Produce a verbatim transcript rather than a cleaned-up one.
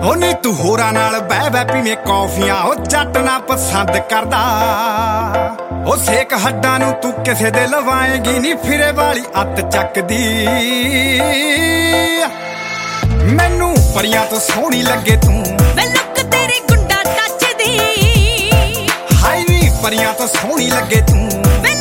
ਉਹ ਨੀ ਤੂੰ ਹੋਰਾਂ ਨਾਲ ਬਹਿ ਬਹਿ ਪੀਵੇਂ ਕੌਫੀਆਂ, ਉਹ ਜੱਟ ਨਾ ਪਸੰਦ ਕਰਦਾ। ਉਹ ਸੇਕ ਹੱਡਾਂ ਨੂੰ ਤੂੰ ਕਿਸੇ ਦੇ ਲਵਾਏਗੀ ਨੀ, ਫਿਰੇ ਵਾਲੀ ਅੱਤ ਚੱਕਦੀ। ਮੈਨੂੰ ਪਰੀਆਂ ਤੋਂ ਸੋਹਣੀ ਲੱਗੇ ਤੂੰ, ਵੇ ਲੁੱਕ ਤੇਰੀ ਗੁੰਡਾ ਟੱਚ ਦੀ। ਹਾਈ ਨੀ ਪਰੀਆਂ ਤੋਂ ਸੋਹਣੀ ਲੱਗੇ ਤੂੰ।